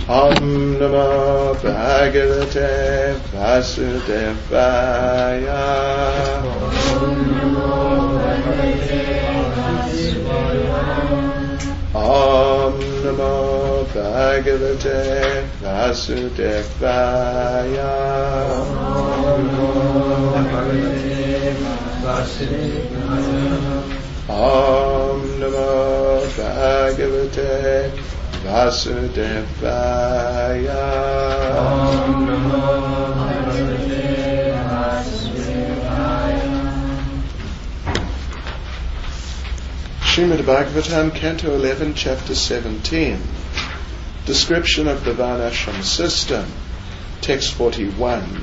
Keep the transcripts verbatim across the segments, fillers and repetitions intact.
Om Namo Bhagavate Vasudevaya. Om Namo Bhagavate Vasudevaya. Om Namo Bhagavate Vasudevaya. Om Namo Bhagavate Vasudevaya. Srimad Bhagavatam, Canto eleven, Chapter seventeen. Description of the Varnashram system. Text forty-one.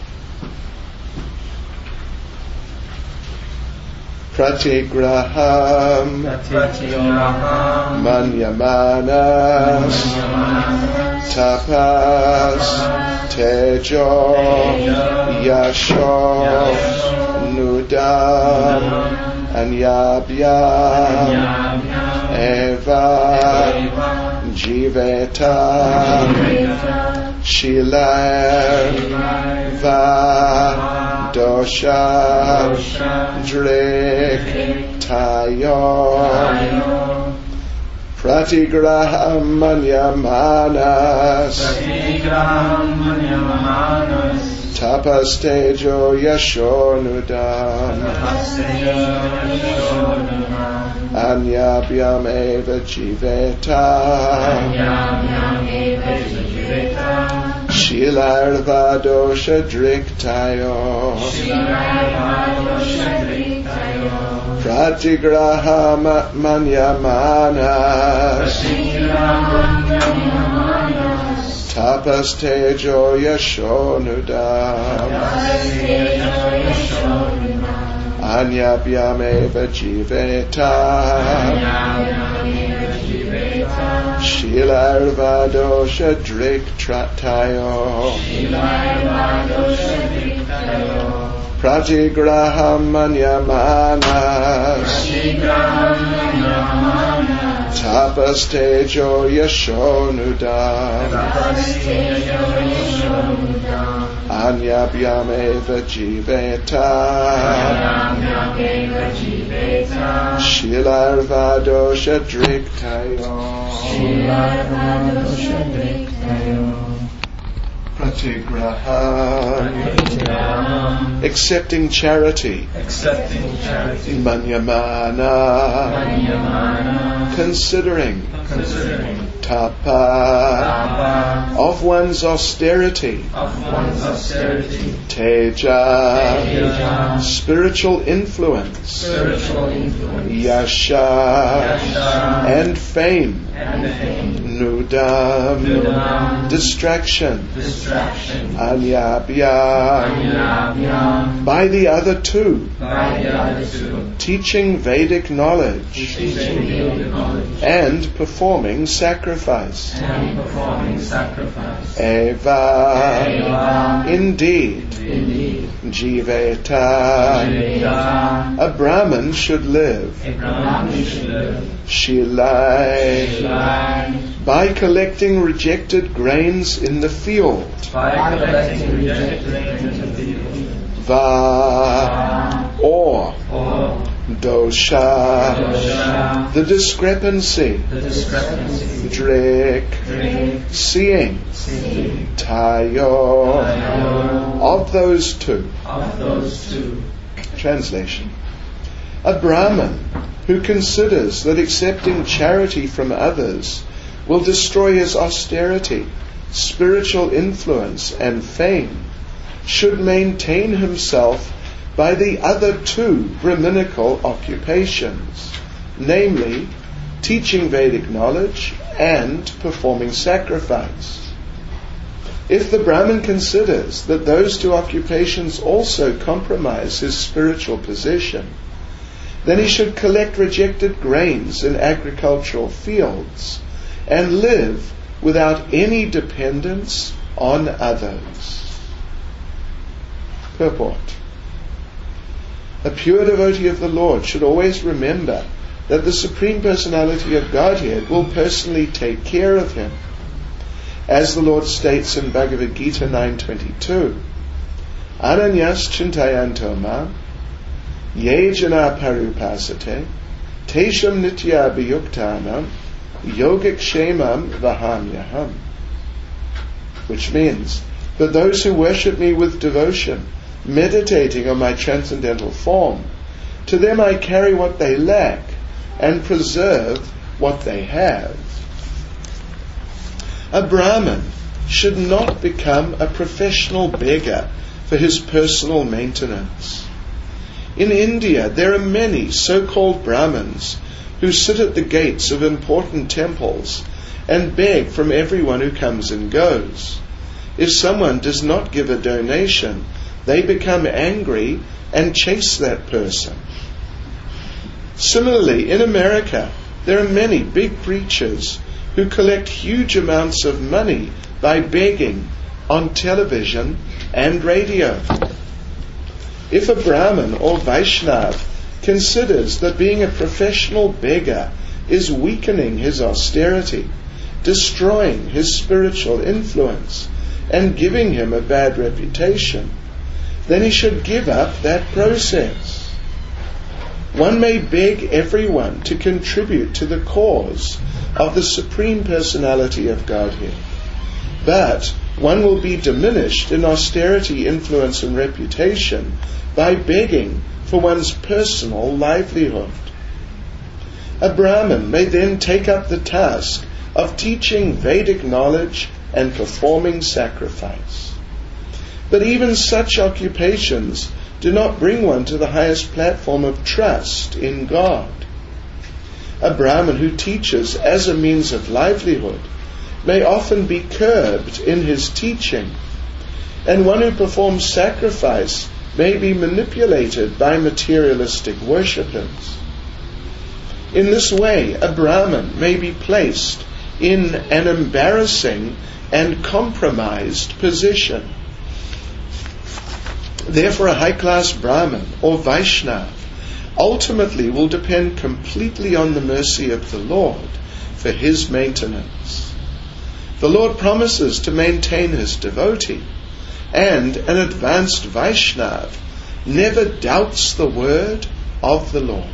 Pratigraham Manyamanas Tapas Tejo Yasho Nudam Anyabhyam Eva Jiveta Shilayva Dosha Drik Tayo Pratigraham Manyamanas Tapastejo Yashonudam Anyabhyam Eva Jiveta Shilarva Dosha Driktayo Pratigraha Manyamanas Tapastejo Yashonudam Anyabhyam Eva Jiveta Shilarva Dosha Driktayo Pratigraham Manyamanas Tapastejo Yashonudam Anyabhyam Eva Jiveta Shilarva Dosha Driktayo Pratigraham, accepting charity, accepting charity, Manyamana, Manyamana, considering, considering, Tapa, Tapa, of one's austerity, of one's austerity, Teja, Teja, spiritual influence, spiritual influence, Yasha, Yasha, and fame, and fame, Nudam, Nudam, distraction, distraction, Anyabhyam, Anyabhyam, by the other two, by the other two, teaching Vedic knowledge, teaching Vedic knowledge, and performing sacrifice. and performing sacrifice. Eva, Eva, indeed, indeed, Jiveta, Jiveta, a Brahmin should live, a Brahmin should live, Shilai, Shilai, by collecting rejected grains in the field, by collecting rejected grains in the field, Va, or or Dosha, Dosha, the discrepancy, the discrepancy, Drik, drink, seeing, seeing, Tayo, Tayo, of those two. of those two. Translation. A Brahmin who considers that accepting charity from others will destroy his austerity, spiritual influence, and fame should maintain himself by the other two Brahminical occupations, namely teaching Vedic knowledge and performing sacrifice. If the Brahmin considers that those two occupations also compromise his spiritual position, then he should collect rejected grains in agricultural fields and live without any dependence on others. Purport. A pure devotee of the Lord should always remember that the Supreme Personality of Godhead will personally take care of him, as the Lord states in Bhagavad Gita nine twenty-two, Ananyas chintayanto mam, ye jana parupasate, tesham nitya abhiyuktanam, yogic shemam vahamyaham. Which means that those who worship me with devotion, meditating on my transcendental form, to them I carry what they lack and preserve what they have. A Brahmin should not become a professional beggar for his personal maintenance. In India, there are many so-called Brahmins who sit at the gates of important temples and beg from everyone who comes and goes. If someone does not give a donation, they become angry and chase that person. Similarly, in America, there are many big preachers who collect huge amounts of money by begging on television and radio. If a Brahmin or Vaishnav considers that being a professional beggar is weakening his austerity, destroying his spiritual influence, and giving him a bad reputation, then he should give up that process. One may beg everyone to contribute to the cause of the Supreme Personality of Godhead, but one will be diminished in austerity, influence, and reputation by begging for one's personal livelihood. A Brahmin may then take up the task of teaching Vedic knowledge and performing sacrifice. But even such occupations do not bring one to the highest platform of trust in God. A Brahmin who teaches as a means of livelihood may often be curbed in his teaching, and one who performs sacrifice may be manipulated by materialistic worshippers. In this way, a Brahmin may be placed in an embarrassing and compromised position. Therefore, a high-class Brahmin or Vaishnav ultimately will depend completely on the mercy of the Lord for his maintenance. The Lord promises to maintain his devotee, and an advanced Vaishnav never doubts the word of the Lord.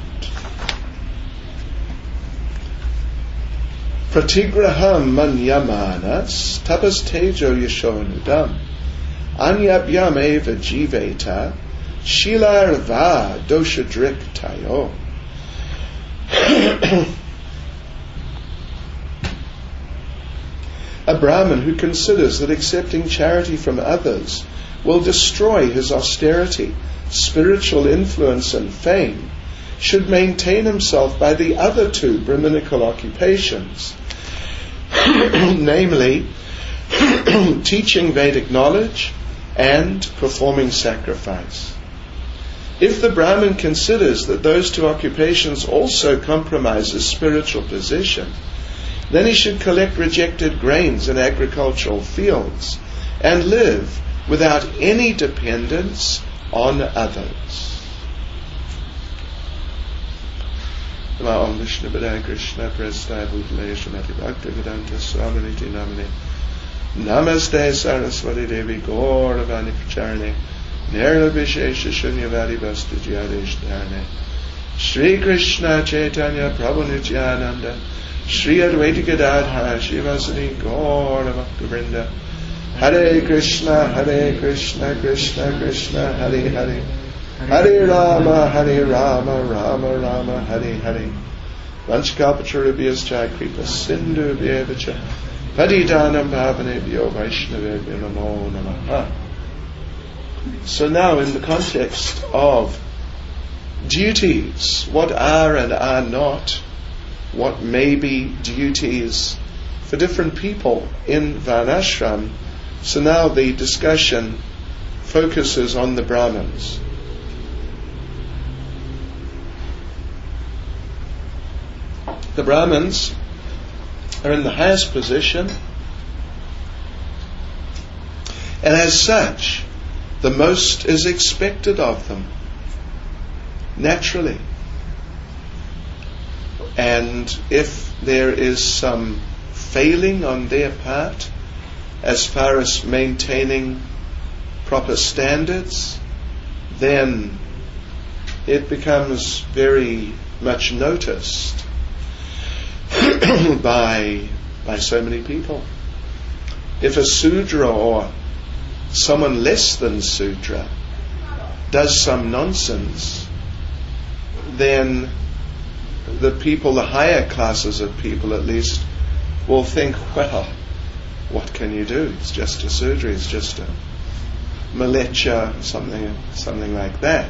Pratigraham manyamanas tapas tejo yashonudam anyabhyam eva jiveta shilar va doshadrik tayo. A Brahmin who considers that accepting charity from others will destroy his austerity, spiritual influence, and fame should maintain himself by the other two Brahminical occupations, namely teaching Vedic knowledge and performing sacrifice. If the Brahmin considers that those two occupations also compromise his spiritual position, then he should collect rejected grains in agricultural fields and live without any dependence on others. Om Vishnu Padaya Krishna Prestaya Bhutale Srimati Bhaktivedanta Swaminiti Namane Namaste Saraswati Devi Gauravani Pracharane Nirla Vishesha Shunyavadi Vastujadesh Dharane Shri Krishna Chaitanya Prabhu Nityananda Shri Advaita Gadadhara Shivasani Gaura Bhaktivinoda Hare Krishna Hare Krishna Krishna Krishna Hare Hare Hare Rama Hare Rama Rama Rama Hare Hare Vanchkalpacharubhyas Cha Kripa Sindhu Bhyevacha Patitanam Bhavanebhyo Vaishnavebhyo Namo Namaha. So now in the context of duties, what are and are not, what may be duties for different people in Varnashram, so now the discussion focuses on the Brahmins. The Brahmins are in the highest position, and as such, the most is expected of them, naturally. And if there is some failing on their part, as far as maintaining proper standards, then it becomes very much noticed by by so many people. If a Sudra or someone less than Sudra does some nonsense, then the people, the higher classes of people at least, will think, well, what can you do? It's just a Sudra, it's just a Malecha, something, something like that.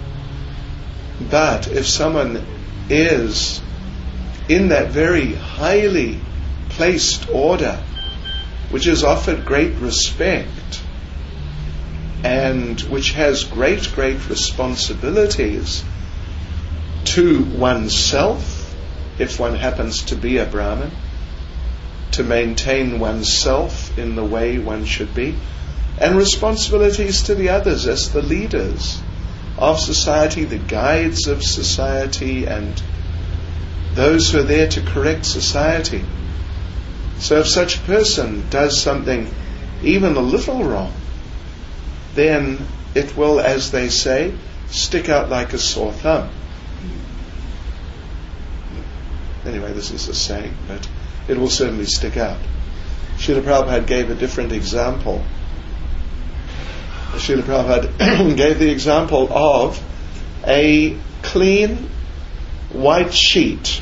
But if someone is in that very highly placed order, which is offered great respect, and which has great, great responsibilities to oneself, if one happens to be a Brahmin, to maintain oneself in the way one should be, and responsibilities to the others as the leaders of society, the guides of society, and those who are there to correct society. So if such a person does something even a little wrong, then it will, as they say, stick out like a sore thumb. Anyway, this is a saying, but it will certainly stick out. Srila Prabhupada gave a different example. Srila Prabhupada gave the example of a clean white sheet.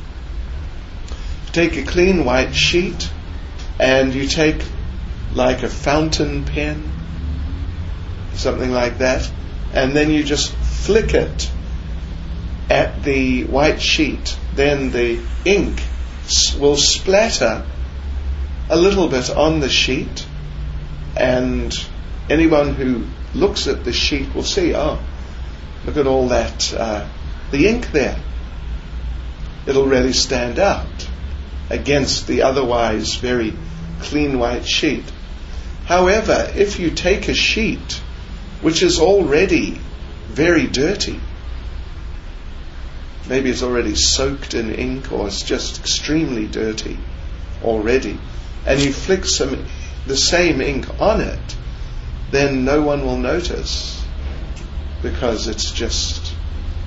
Take a clean white sheet and you take like a fountain pen, something like that, and then you just flick it at the white sheet. Then the ink will splatter a little bit on the sheet, and anyone who looks at the sheet will see, oh, look at all that, uh, the ink there. It'll really stand out against the otherwise very clean white sheet. However, if you take a sheet which is already very dirty, maybe it's already soaked in ink, or it's just extremely dirty already, and you flick some the same ink on it, then no one will notice, because it's just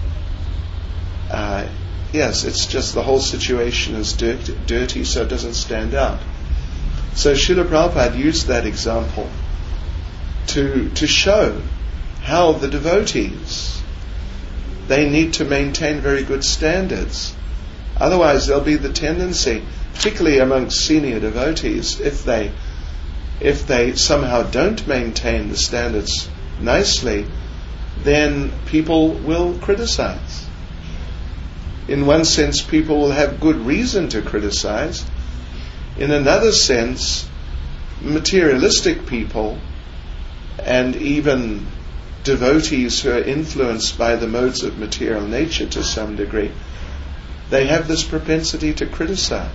uh, yes, it's just the whole situation is dirty, dirty, so it doesn't stand out. So Srila Prabhupada used that example to to show how the devotees, they need to maintain very good standards. Otherwise there'll be the tendency, particularly amongst senior devotees, if they if they somehow don't maintain the standards nicely, then people will criticize. In one sense, people will have good reason to criticize. In another sense, materialistic people and even devotees who are influenced by the modes of material nature to some degree, they have this propensity to criticize.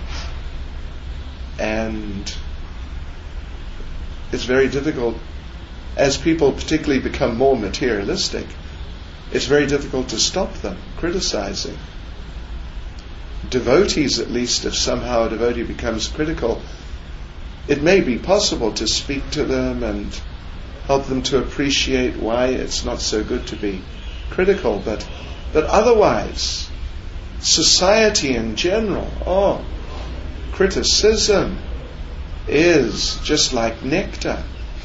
And it's very difficult, as people particularly become more materialistic, it's very difficult to stop them criticizing. Devotees, at least, if somehow a devotee becomes critical, it may be possible to speak to them and help them to appreciate why it's not so good to be critical, but but otherwise, society in general, oh, criticism is just like nectar.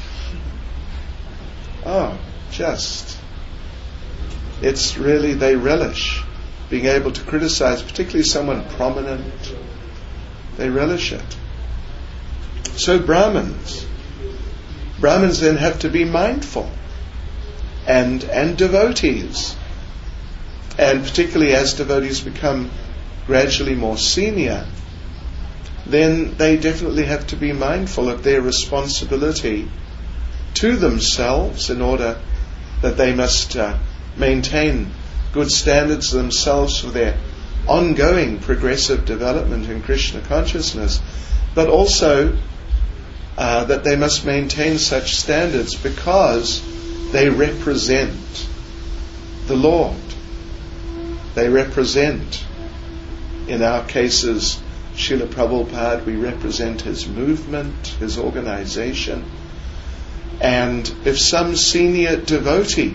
Oh, just, it's really, they relish being able to criticize, particularly someone prominent. They relish it. So Brahmins, Brahmins then have to be mindful, and and devotees, and particularly as devotees become gradually more senior, then they definitely have to be mindful of their responsibility to themselves, in order that they must uh, maintain good standards themselves for their ongoing progressive development in Krishna consciousness, but also uh, that they must maintain such standards because they represent the Lord. They represent, in our cases, Srila Prabhupada, we represent his movement, his organization. And if some senior devotee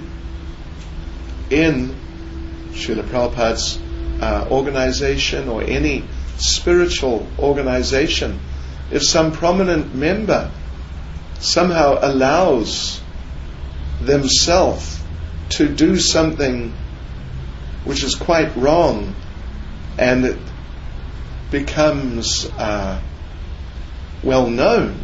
in Srila Prabhupada's uh, organization or any spiritual organization, if some prominent member somehow allows themselves to do something which is quite wrong, and it becomes uh, well known,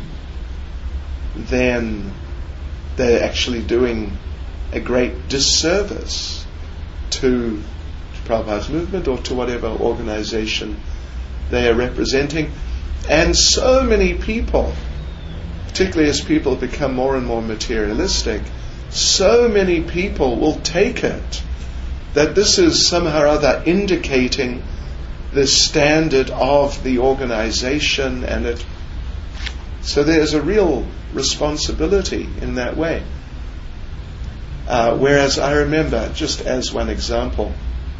then they're actually doing a great disservice to Prabhupada's movement or to whatever organization they are representing. And so many people, particularly as people become more and more materialistic, so many people will take it that this is somehow or other indicating the standard of the organization, and it so there's a real responsibility in that way. Uh, whereas I remember, just as one example,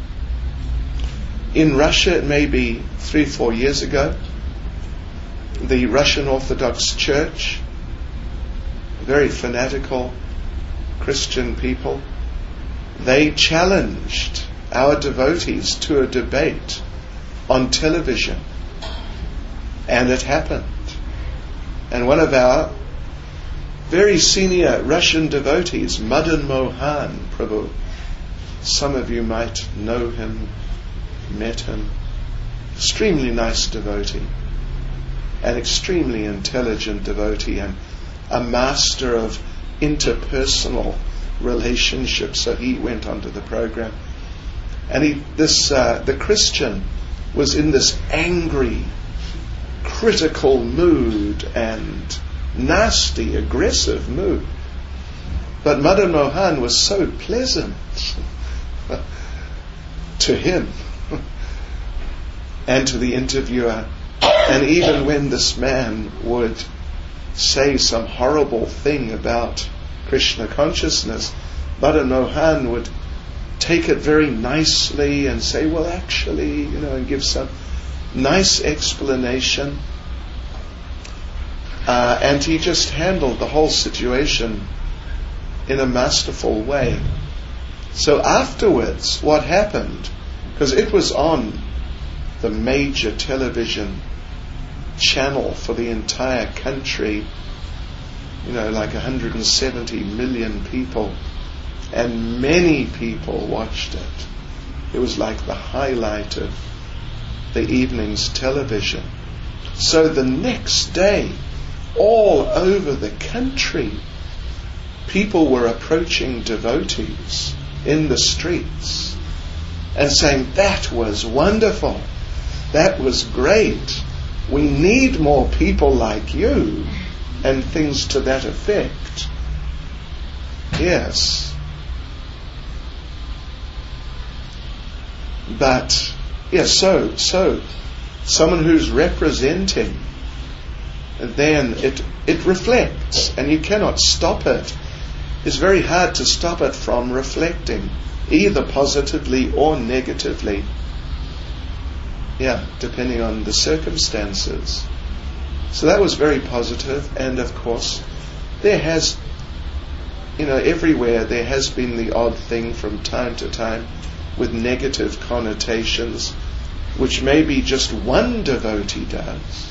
in Russia, it may be three, four years ago, the Russian Orthodox Church, very fanatical Christian people, they challenged our devotees to a debate on television. And it happened. And one of our very senior Russian devotees, Madan Mohan Prabhu, some of you might know him, met him, extremely nice devotee, an extremely intelligent devotee, and a master of interpersonal relationships. So he went onto the program, and he, this uh, the Christian was in this angry, critical mood and nasty, aggressive mood. But Madan Mohan was so pleasant to him and to the interviewer. And even when this man would say some horrible thing about Krishna consciousness, Madan Mohan would take it very nicely and say, well, actually, you know, and give some nice explanation. Uh, and he just handled the whole situation in a masterful way. So afterwards, what happened, because it was on the major television channel for the entire country, you know, like one hundred seventy million people, and many people watched it. It was like the highlight of the evening's television. So the next day, all over the country, people were approaching devotees in the streets and saying, that was wonderful, that was great, we need more people like you, and things to that effect. Yes. But, yes, so, so, someone who's representing, then it it reflects, and you cannot stop it. It's very hard to stop it from reflecting, either positively or negatively. Yeah, depending on the circumstances. So that was very positive, and of course, there has, you know, everywhere there has been the odd thing from time to time with negative connotations, which maybe just one devotee does.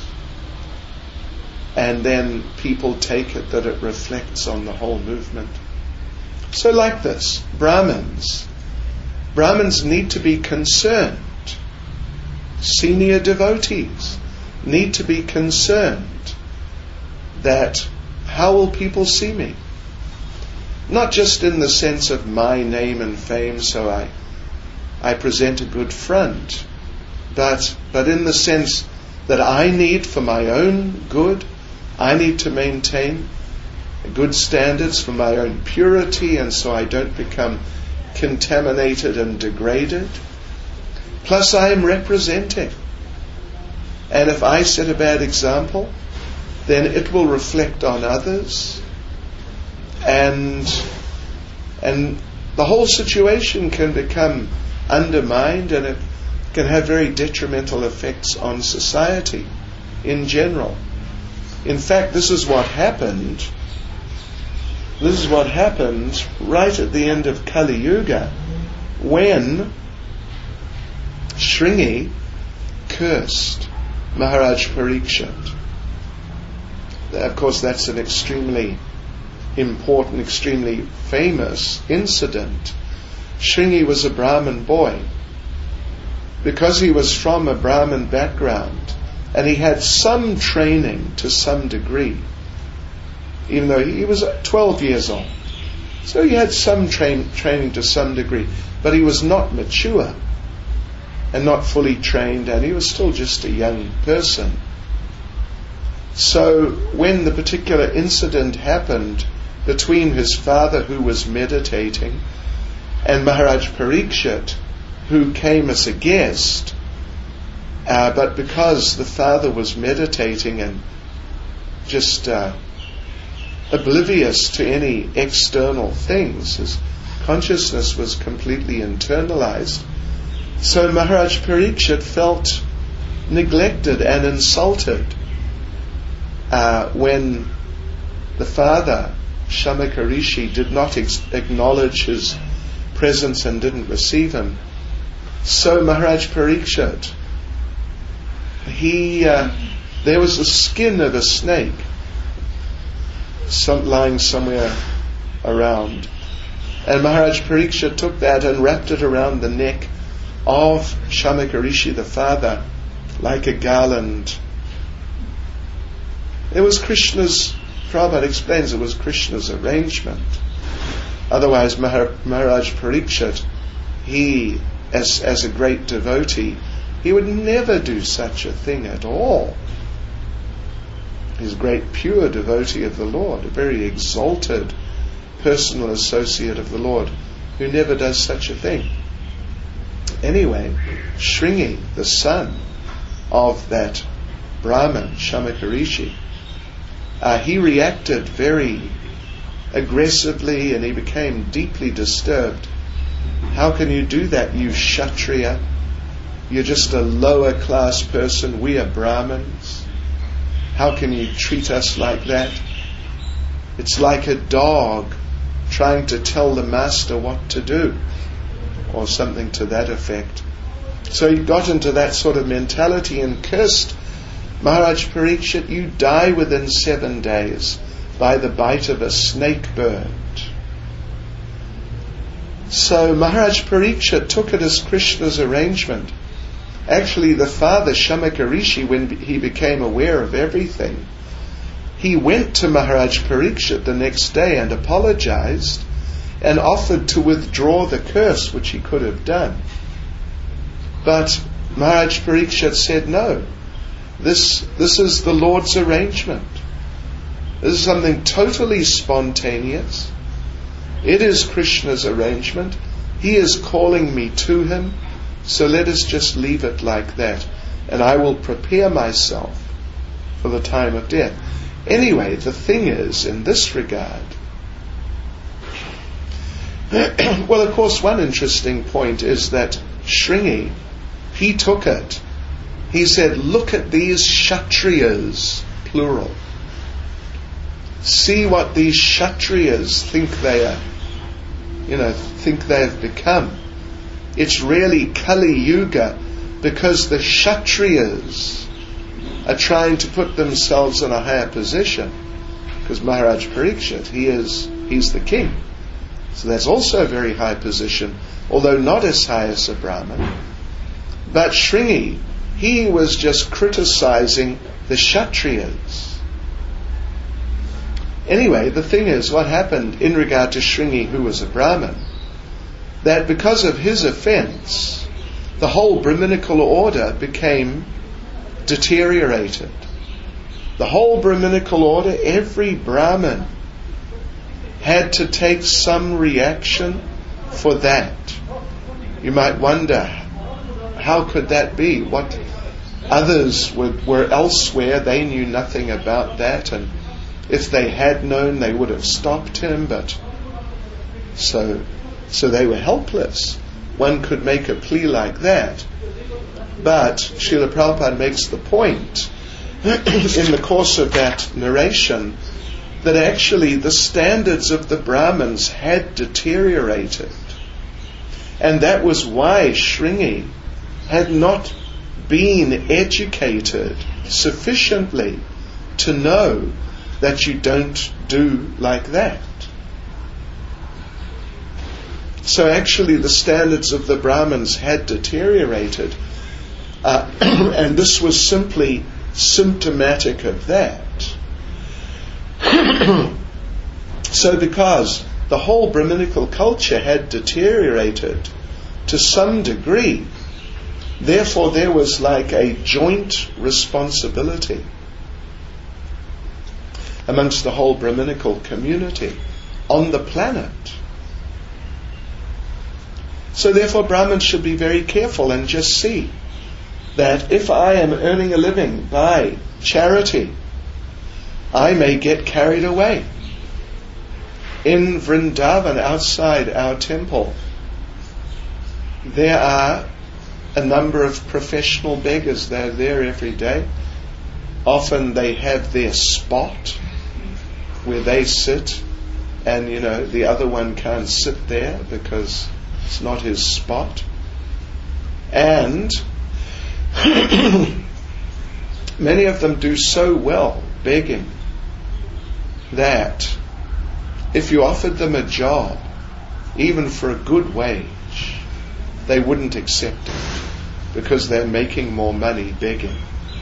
And then people take it that it reflects on the whole movement. So like this, Brahmins. Brahmins need to be concerned. Senior devotees need to be concerned that how will people see me? Not just in the sense of my name and fame, so I I present a good front, but but in the sense that I need for my own good, I need to maintain good standards for my own purity, and so I don't become contaminated and degraded. Plus I am representing. And if I set a bad example, then it will reflect on others. And and the whole situation can become undermined, and it can have very detrimental effects on society in general. In fact, this is what happened. This is what happened right at the end of Kali Yuga, when Shringi cursed Maharaj Parikshit. Of course, that's an extremely important, extremely famous incident. Shringi was a Brahmin boy. Because he was from a Brahmin background, and he had some training to some degree, even though he was twelve years old. So he had some train, training to some degree, but he was not mature and not fully trained, and he was still just a young person. So when the particular incident happened between his father, who was meditating, and Maharaj Parikshit, who came as a guest, uh, but because the father was meditating and just uh, oblivious to any external things, his consciousness was completely internalized. So Maharaj Parikshit felt neglected and insulted uh, when the father, Shamaka Rishi, did not ex- acknowledge his presence and didn't receive him. So Maharaj Parikshit, he, uh, there was the skin of a snake some, lying somewhere around. And Maharaj Parikshit took that and wrapped it around the neck of Shamaka Rishi, the father, like a garland. It was Krishna's, Prabhupada explains, it was Krishna's arrangement. Otherwise, Maharaj Parikshit, he, as, as a great devotee, he would never do such a thing at all. He's a great pure devotee of the Lord, a very exalted personal associate of the Lord, who never does such a thing. Anyway, Shringi, the son of that Brahmin, Shamaka Rishi, uh, he reacted very aggressively, and he became deeply disturbed. How can you do that, you Kshatriya? You're just a lower class person. We are Brahmins. How can you treat us like that? It's like a dog trying to tell the master what to do, or something to that effect. So he got into that sort of mentality and cursed Maharaj Parikshit, you die within seven days by the bite of a snake bird. So Maharaj Parikshit took it as Krishna's arrangement. Actually, the father, Shamaka Rishi, when he became aware of everything, he went to Maharaj Parikshit the next day and apologized and offered to withdraw the curse, which he could have done. But Maharaj Parikshit said, no, this, this is the Lord's arrangement. This is something totally spontaneous. It is Krishna's arrangement. He is calling me to him, so let us just leave it like that, and I will prepare myself for the time of death. Anyway, the thing is, in this regard, well, of course, one interesting point is that Shringi, he took it. He said, look at these Kshatriyas, plural. See what these Kshatriyas think they are, you know, think they have become. It's really Kali Yuga because the Kshatriyas are trying to put themselves in a higher position. Because Maharaj Parikshit, he is, he's the king. So that's also a very high position, although not as high as a Brahmin. But Shringi, he was just criticizing the Kshatriyas. Anyway, the thing is, what happened in regard to Shringi, who was a Brahmin, that because of his offense, the whole Brahminical order became deteriorated. The whole Brahminical order, every Brahmin had to take some reaction for that. You might wonder, how could that be? What others were, were elsewhere, they knew nothing about that, and if they had known, they would have stopped him, but so so they were helpless. One could make a plea like that. But Srila Prabhupada makes the point in the course of that narration that actually the standards of the Brahmins had deteriorated. And that was why Shringi had not been educated sufficiently to know that you don't do like that. So actually the standards of the Brahmins had deteriorated, uh, and this was simply symptomatic of that. So because the whole Brahminical culture had deteriorated to some degree, therefore there was like a joint responsibility amongst the whole Brahminical community on the planet. So therefore Brahmins should be very careful and just see that if I am earning a living by charity, I may get carried away. In Vrindavan, outside our temple, there are a number of professional beggars. They're there every day. Often they have their spot where they sit, and you know the other one can't sit there because it's not his spot. And many of them do so well begging that if you offered them a job, even for a good wage, they wouldn't accept it because they're making more money begging.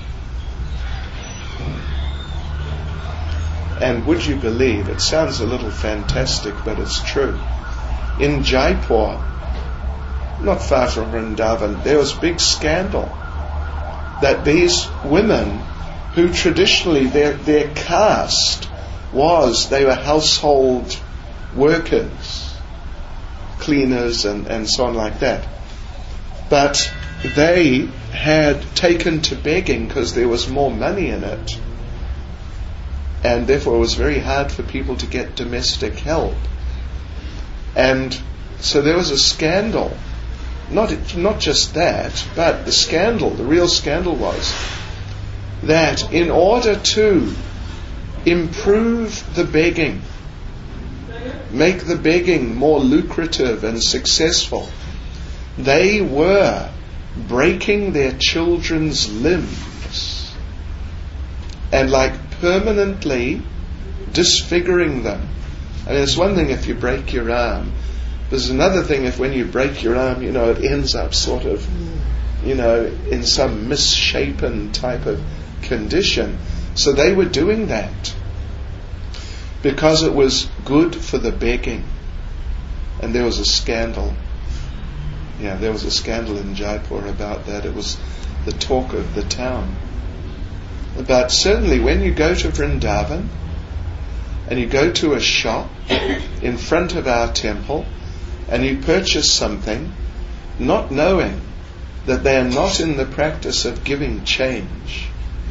And would you believe, it sounds a little fantastic, but it's true. In Jaipur, not far from Vrindavan, there was big scandal that these women, who traditionally their their caste was they were household workers, cleaners and, and so on like that, but they had taken to begging because there was more money in it, and therefore it was very hard for people to get domestic help. And so there was a scandal. Not not just that, but the scandal, the real scandal was that in order to improve the begging, make the begging more lucrative and successful, they were breaking their children's limbs and like permanently disfiguring them. I mean, it's one thing if you break your arm. There's another thing if when you break your arm, you know, it ends up sort of, you know, in some misshapen type of condition. So they were doing that because it was good for the begging. And there was a scandal. Yeah, there was a scandal in Jaipur about that. It was the talk of the town. But certainly when you go to Vrindavan and you go to a shop in front of our temple and you purchase something, not knowing that they are not in the practice of giving change.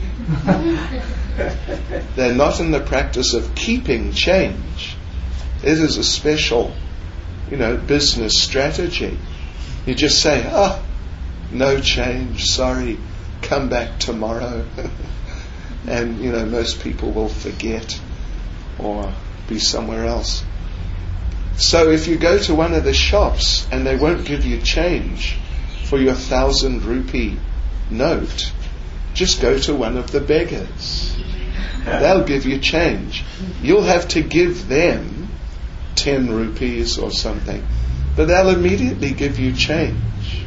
They're not in the practice of keeping change. It is a special, you know, business strategy. You just say, oh, no change, sorry, come back tomorrow. And, you know, most people will forget or be somewhere else. So if you go to one of the shops and they won't give you change for your thousand rupee note, just go to one of the beggars. They'll give you change. You'll have to give them ten rupees or something, but they'll immediately give you change.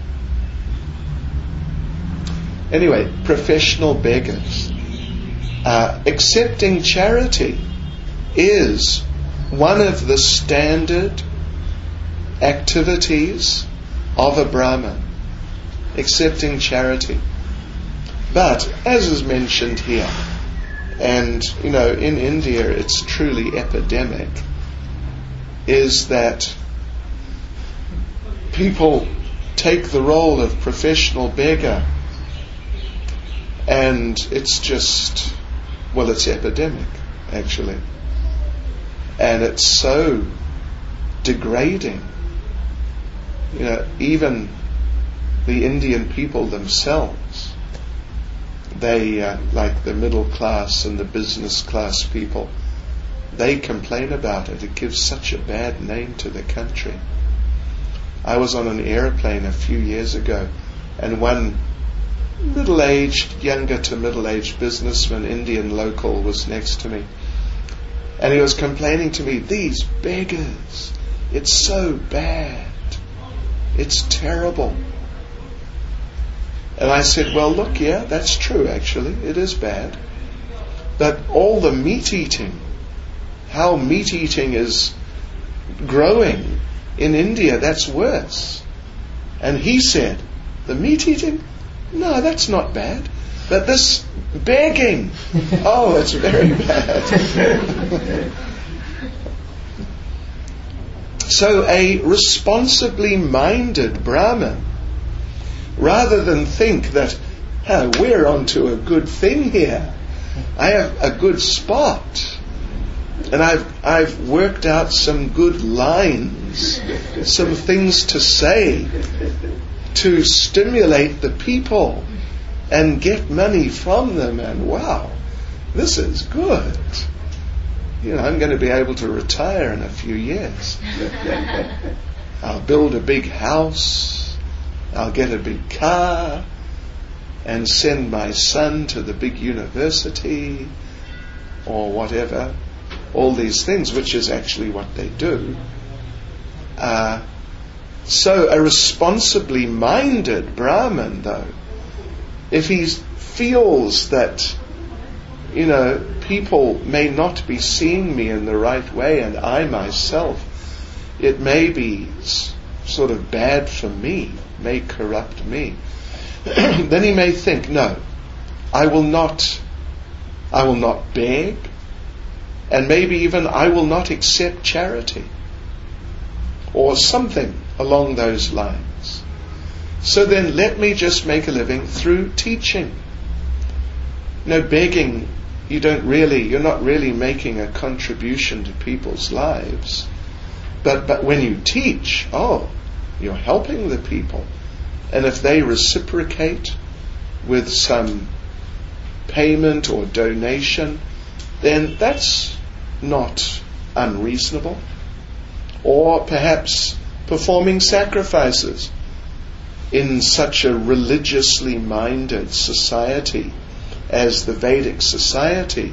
Anyway, professional beggars. Uh, accepting charity is one of the standard activities of a Brahmin, accepting charity. But, as is mentioned here, and, you know, in India it's truly epidemic, is that people take the role of professional beggar and it's just, well, it's epidemic, actually. And it's so degrading. You know, even the Indian people themselves, they, uh, like the middle class and the business class people, they complain about it. It gives such a bad name to the country. I was on an airplane a few years ago, and one middle-aged, younger to middle-aged businessman, Indian local, was next to me. And he was complaining to me, these beggars, it's so bad. It's terrible. And I said, well, look, yeah, that's true, actually. It is bad. But all the meat eating, how meat eating is growing in India, that's worse. And he said, the meat eating? No, that's not bad. But this begging, oh, it's very bad. So a responsibly minded Brahmin, rather than think that, oh, we're onto a good thing here, I have a good spot, and I've I've worked out some good lines, some things to say to stimulate the people and get money from them, and wow, this is good. You know, I'm going to be able to retire in a few years. I'll build a big house, I'll get a big car, and send my son to the big university, or whatever. All these things, which is actually what they do. Uh, so a responsibly minded Brahmin, though, if he feels that, you know, people may not be seeing me in the right way, and I myself, it may be s- sort of bad for me, may corrupt me, then he may think, no, I will not, I will not beg, and maybe even I will not accept charity, or something along those lines. So then let me just make a living through teaching. No, begging, you don't really, you're not really making a contribution to people's lives. But but when you teach, oh, you're helping the people. And if they reciprocate with some payment or donation, then that's not unreasonable. Or perhaps performing sacrifices in such a religiously minded society as the Vedic society.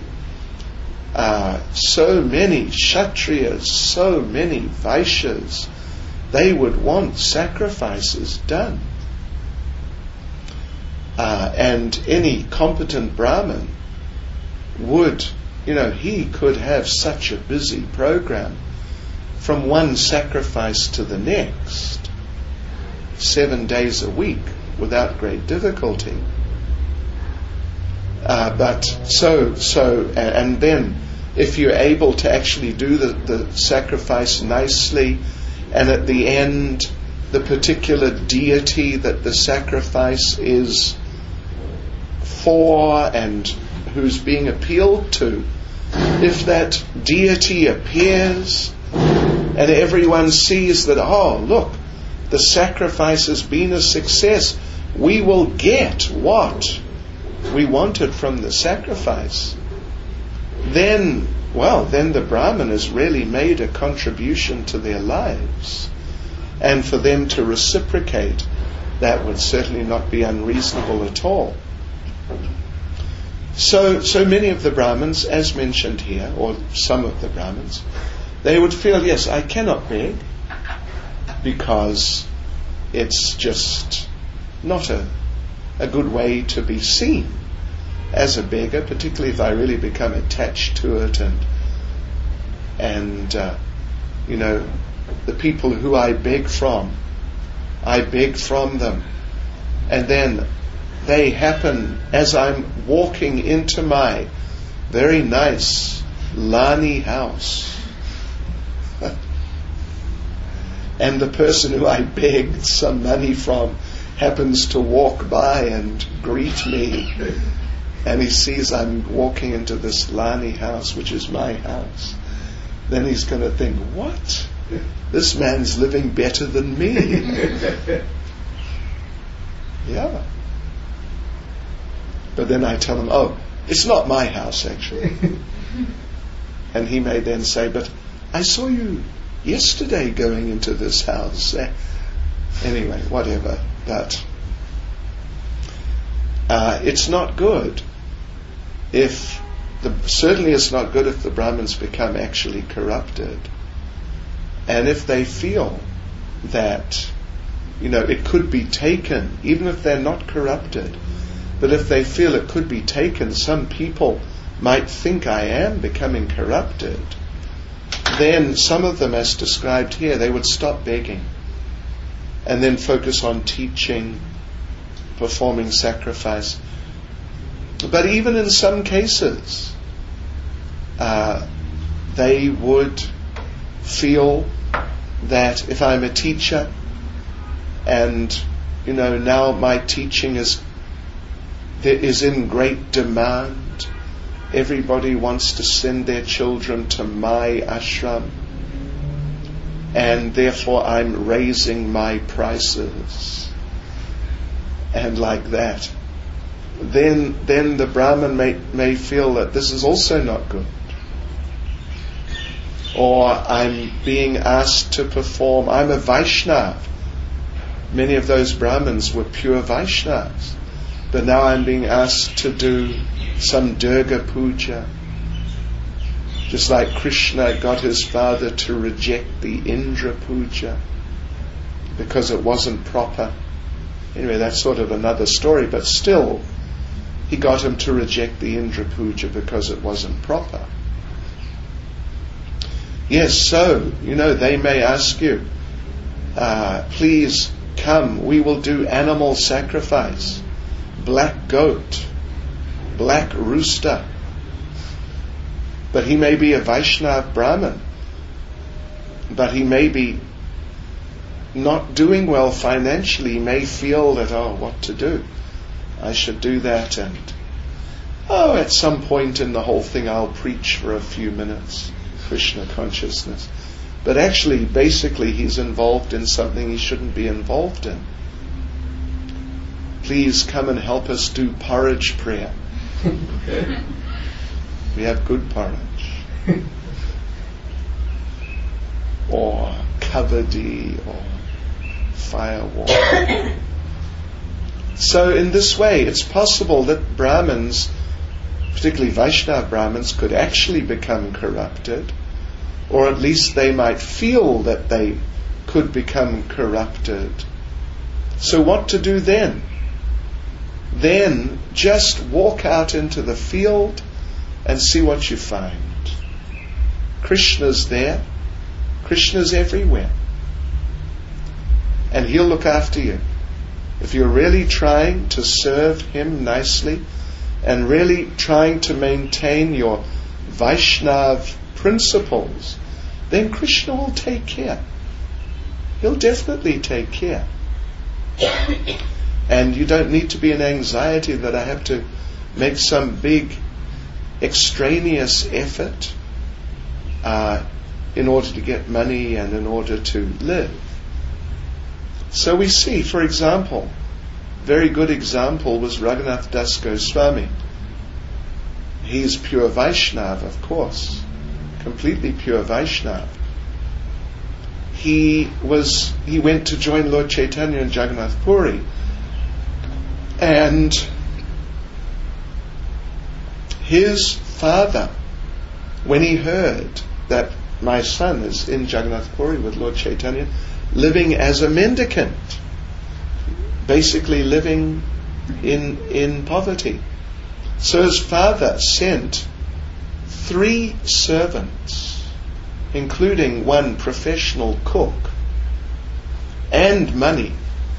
Uh, so many Kshatriyas, so many Vaishyas, they would want sacrifices done. Uh, and any competent Brahmin would, you know, he could have such a busy program from one sacrifice to the next, seven days a week, without great difficulty. Uh, but so, so, and then if you're able to actually do the, the sacrifice nicely, and at the end, the particular deity that the sacrifice is for and who's being appealed to, if that deity appears and everyone sees that, oh, look, the sacrifice has been a success, we will get what we wanted from the sacrifice, then, well, then the Brahmin has really made a contribution to their lives. And for them to reciprocate, that would certainly not be unreasonable at all. So, so many of the Brahmins, as mentioned here, or some of the Brahmins, they would feel, yes, I cannot beg because it's just not a, a good way to be seen as a beggar, particularly if I really become attached to it, and and uh, you know, the people who I beg from, I beg from them, and then they happen as I'm walking into my very nice Lani house, and the person who I begged some money from happens to walk by and greet me, and he sees I'm walking into this Lani house, which is my house, then he's going to think, what? This man's living better than me. Yeah. But then I tell him, oh, it's not my house actually. And he may then say, but I saw you yesterday going into this house. Anyway, whatever. But uh, it's not good if the, certainly it's not good if the Brahmins become actually corrupted. And if they feel that, you know, it could be taken, even if they're not corrupted, but if they feel it could be taken, some people might think I am becoming corrupted, then some of them, as described here, they would stop begging and then focus on teaching, performing sacrifice. But even in some cases, uh, they would feel that if I'm a teacher and, you know, now my teaching is is in great demand, everybody wants to send their children to my ashram, and therefore I'm raising my prices, and like that, then then the Brahmin may, may feel that this is also not good. Or I'm being asked to perform, I'm a Vaishnava. Many of those Brahmins were pure Vaishnavas. But now I'm being asked to do some Durga Puja. Just like Krishna got his father to reject the Indra Puja because it wasn't proper. Anyway, that's sort of another story, but still, he got him to reject the Indra Puja because it wasn't proper. Yes, so, you know, they may ask you, uh, please come, we will do animal sacrifice. Black goat, black rooster. But he may be a Vaishnava Brahmin, but he may be not doing well financially. He may feel that, oh, what to do? I should do that, and oh, at some point in the whole thing I'll preach for a few minutes Krishna consciousness. But actually, basically, he's involved in something he shouldn't be involved in. Please come and help us do porridge prayer. Okay. We have good porridge. Or kavadi, or firewater. So in this way, it's possible that Brahmins, particularly Vaishnava Brahmins, could actually become corrupted, or at least they might feel that they could become corrupted. So what to do then? Then just walk out into the field and see what you find. Krishna's there. Krishna's everywhere. And he'll look after you. If you're really trying to serve him nicely and really trying to maintain your Vaishnava principles, then Krishna will take care. He'll definitely take care. And you don't need to be in anxiety that I have to make some big extraneous effort uh, in order to get money and in order to live. So we see, for example, very good example was Raghunath Das Goswami. He's pure Vaishnava, of course, completely pure Vaishnava. He was he went to join Lord Chaitanya in Jagannath Puri, and his father, when he heard that my son is in Jagannath Puri with Lord Chaitanya, living as a mendicant, basically living in in poverty. So his father sent three servants, including one professional cook, and money.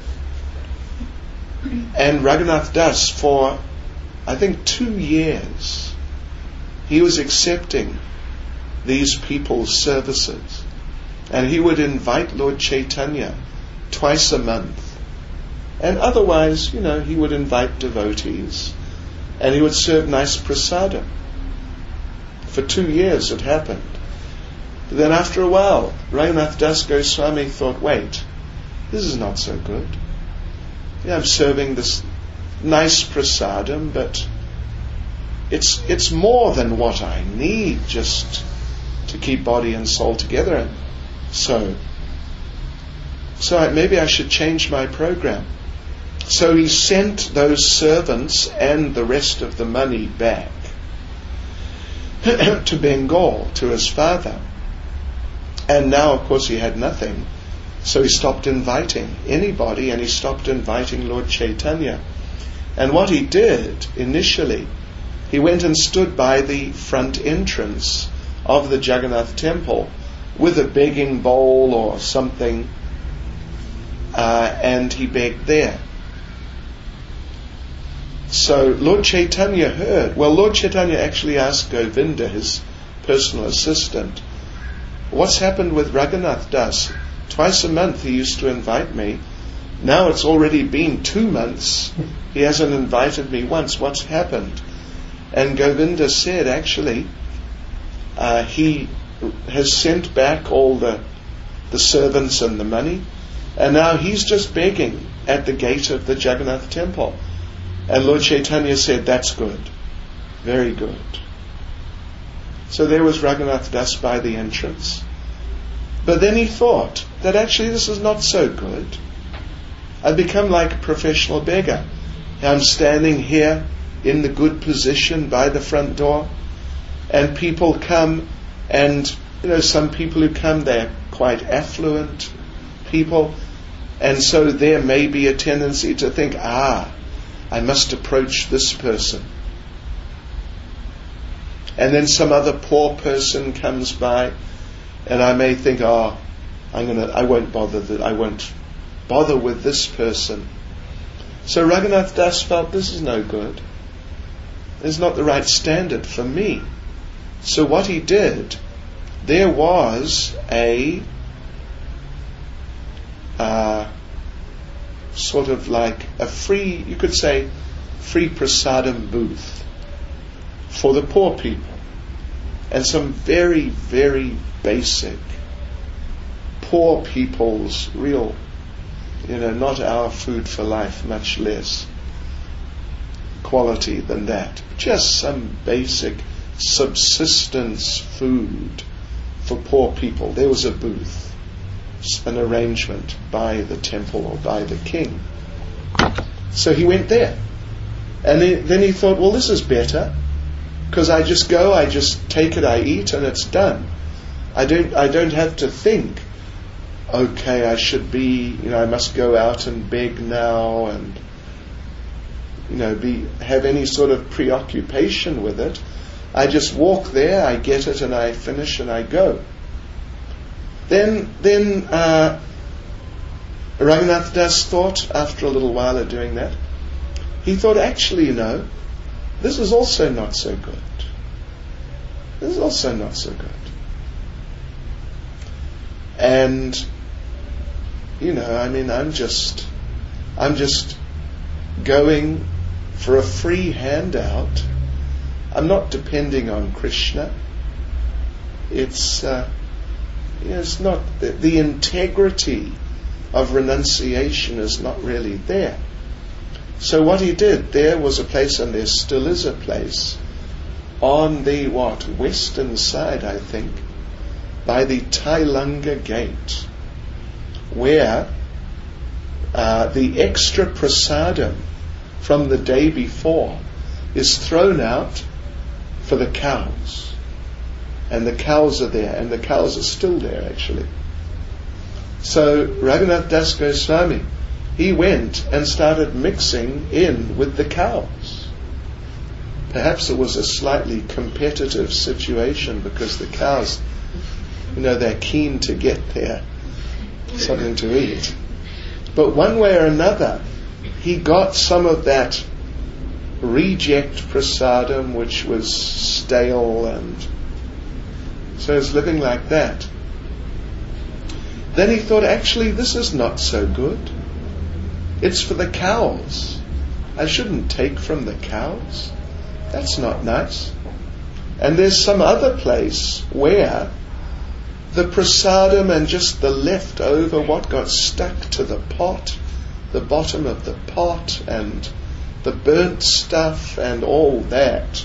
And Raghunath Das, for I think two years, he was accepting these people's services. And he would invite Lord Chaitanya twice a month. And otherwise, you know, he would invite devotees. And he would serve nice prasadam. For two years it happened. But then after a while, Raghunath Das Goswami thought, wait, this is not so good. you know, I'm serving this nice prasadam, but it's it's more than what I need just to keep body and soul together. And so, so I, maybe I should change my program. So he sent those servants and the rest of the money back to Bengal, to his father. And now, of course, he had nothing. So he stopped inviting anybody, and he stopped inviting Lord Chaitanya. And what he did initially, he went and stood by the front entrance of the Jagannath temple with a begging bowl or something, uh, and he begged there. So Lord Chaitanya heard. Well, Lord Chaitanya actually asked Govinda, his personal assistant, what's happened with Raghunath Das? Twice a month he used to invite me. Now it's already been two months. He hasn't invited me once. What's happened? And Govinda said, actually, uh, he has sent back all the the servants and the money, and now he's just begging at the gate of the Jagannath temple. And Lord Chaitanya said, that's good. Very good. So there was Raghunath Das by the entrance. But then he thought that actually this is not so good. I've become like a professional beggar. I'm standing here in the good position by the front door, and people come, and you know, some people who come, they're quite affluent people, and so there may be a tendency to think, ah, I must approach this person. And then some other poor person comes by, and I may think, oh, I'm gonna, I won't bother that, I won't bother with this person. So Raghunath Das felt this is no good. It's not the right standard for me. So what he did, there was a uh, sort of like a free, you could say, free prasadam booth for the poor people, and some very, very basic poor people's real, you know, not our food for life, much less quality than that. Just some basic subsistence food for poor people. There was a booth, an arrangement by the temple or by the king. So he went there. And then he thought, well, this is better, because I just go, I just take it, I eat, and it's done. I don't I don't have to think, okay, I should be, you know, I must go out and beg now, and you know, be have any sort of preoccupation with it. I just walk there, I get it, and I finish, and I go. Then, then uh, Raghunath Das thought, after a little while of doing that, he thought, actually, you know, this is also not so good. This is also not so good. And, you know, I mean, I'm just, I'm just going for a free handout. I'm not depending on Krishna. It's, uh, you know, it's not, the, the integrity of renunciation is not really there. So what he did, there was a place, and there still is a place, on the, what, western side, I think, by the Tailanga gate, where uh, the extra prasadam from the day before is thrown out for the cows. And the cows are there, and the cows are still there, actually. So Raghunath Das Goswami, he went and started mixing in with the cows. Perhaps it was a slightly competitive situation, because the cows, you know, they're keen to get there something to eat. But one way or another, he got some of that reject prasadam, which was stale, and so he's living like that. Then he thought, actually, this is not so good. It's for the cows. I shouldn't take from the cows. That's not nice. And there's some other place where the prasadam and just the leftover, what got stuck to the pot, the bottom of the pot and the burnt stuff and all that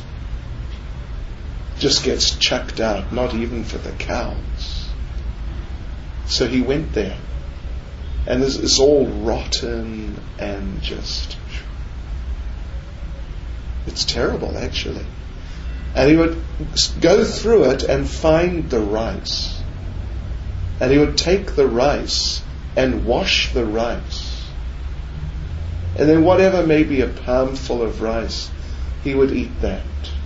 just gets chucked out, not even for the cows. So he went there, and it's, it's all rotten and just, it's terrible actually. And he would go through it and find the rice. And he would take the rice and wash the rice. And then whatever may be a palmful of rice, he would eat that.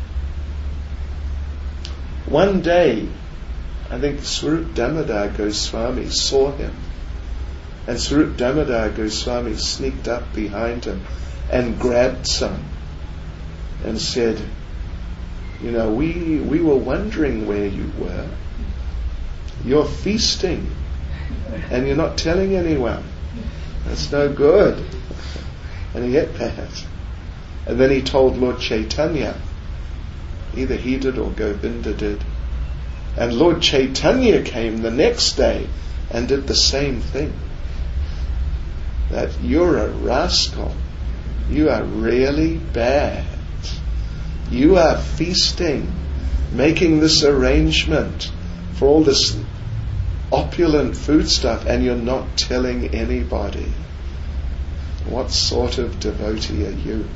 One day, I think Swarup Damodar Goswami saw him. And Swarup Damodar Goswami sneaked up behind him and grabbed some and said, you know, we, we were wondering where you were. You're feasting and you're not telling anyone. That's no good. And he ate that. And then he told Lord Chaitanya. Either he did or Govinda did. And Lord Chaitanya came the next day and did the same thing. That you're a rascal. You are really bad. You are feasting, making this arrangement for all this opulent food stuff, and you're not telling anybody. What sort of devotee are you?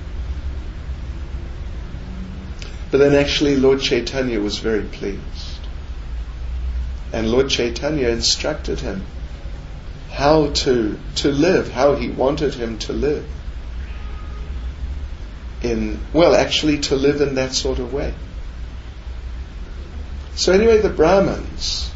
But then actually Lord Chaitanya was very pleased. And Lord Chaitanya instructed him how to, to live, how he wanted him to live. In, well, actually to live in that sort of way. So anyway, the Brahmins,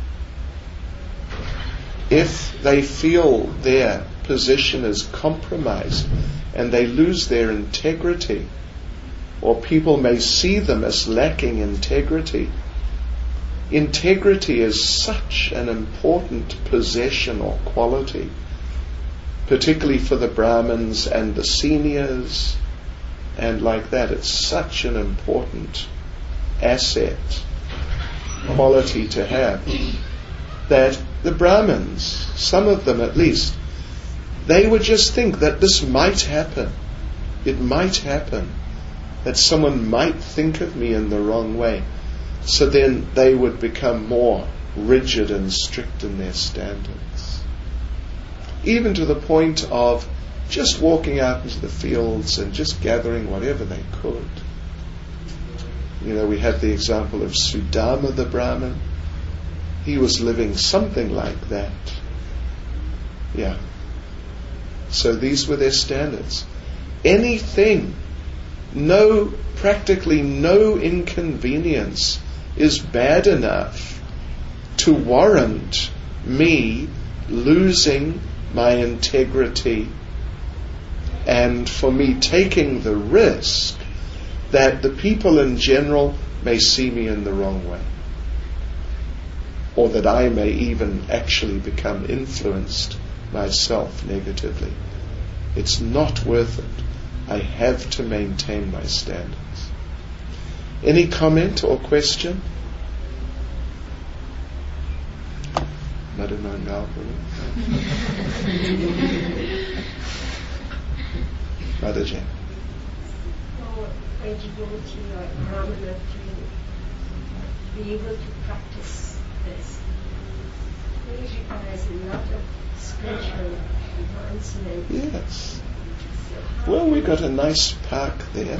if they feel their position is compromised and they lose their integrity, or people may see them as lacking integrity, integrity is such an important possession or quality, particularly for the Brahmins and the seniors, and like that. It's such an important asset, quality to have, that the Brahmins, some of them at least, they would just think that this might happen. It might happen that someone might think of me in the wrong way. So then they would become more rigid and strict in their standards. Even to the point of just walking out into the fields and just gathering whatever they could. You know, we have the example of Sudama the Brahmin. He was living something like that. Yeah. So these were their standards. Anything, no, practically no inconvenience is bad enough to warrant me losing my integrity, and for me taking the risk that the people in general may see me in the wrong way, or that I may even actually become influenced myself negatively. It's not worth it. I have to maintain my standards. Any comment or question? Madam Mother Jane. For a devotee or a brahmana to be able to practice this, it requires a lot of spiritual advancement. Yes. Well, we got a nice park there.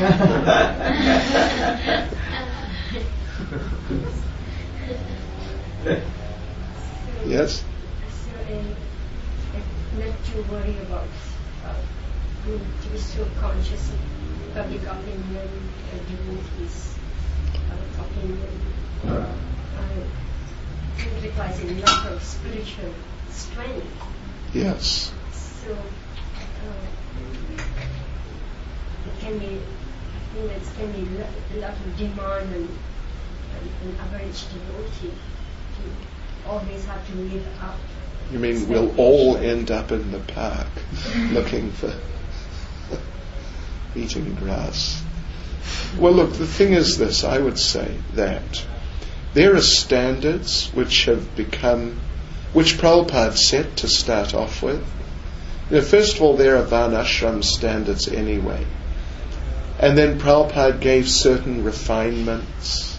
Yes? So, uh, not to worry about uh, to be so conscious of public opinion, uh, devotees' uh, opinion. Uh, it requires a lot of spiritual strength. Yes. So, uh, it can be, I think it can be a lot of demand on an average devotee to always have to live up. You mean we'll all end up in the park looking for eating grass? Well, look, the thing is this, I would say that there are standards which have become, which Prabhupada set to start off with, You know, first of all, there are Varnashram standards anyway. And then Prabhupada gave certain refinements